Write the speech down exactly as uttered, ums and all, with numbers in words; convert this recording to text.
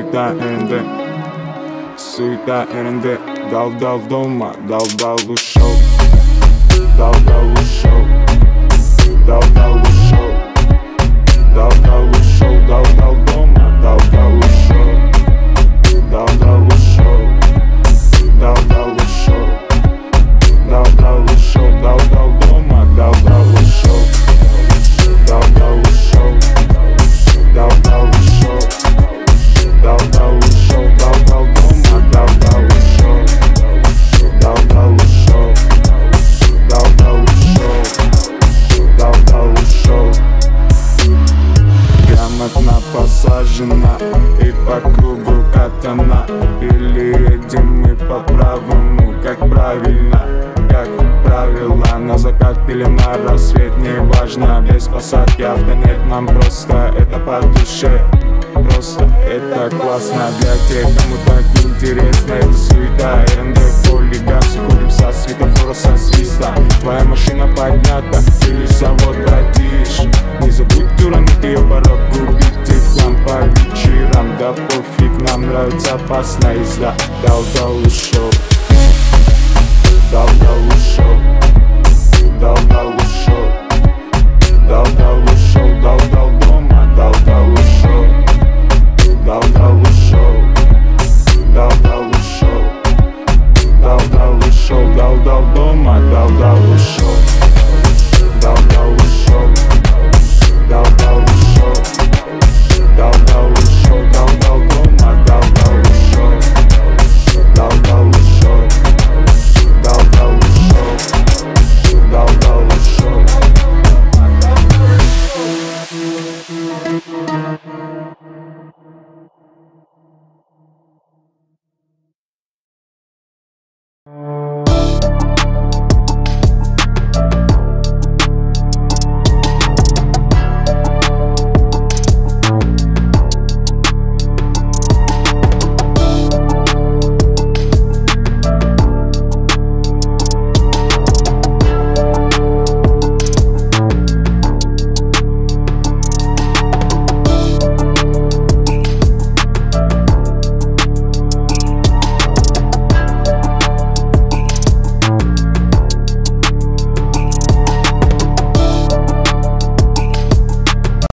суета РНД, суета РНД. Дал-дал дома, дал-дал ушел, дал-дал ушел, дал-дал ушел, дал-дал ушел, дал-дал дома, дал-дал ушел, дал-дал ушел, дал-дал ушел, дал-дал ушел, дал-дал дома, дал-дал ушел, дал-дал ушел, дал-дал ушел, дал-дал ушел, дал-дал дома, дал-дал ушел, дал-дал ушел, дал-дал ушел, дал-дал ушел. Грамотно посажена и по кругу катана. Или едем мы по правому, как правильно, как правило. На закат или на рассвет, не важно. Без посадки авто нет, нам просто это по душе. Просто это классно для тех, кому так интересно. Это суета, РНД, хулиганцы, ходим со светофора, со свиста. Твоя машина поднята, ты лишь завод бродишь. Не забудь уронить ее порог, губить их хлам по вечерам. Да пофиг, нам нравится опасная езда. Дал-дал ушел, дал-дал ушел,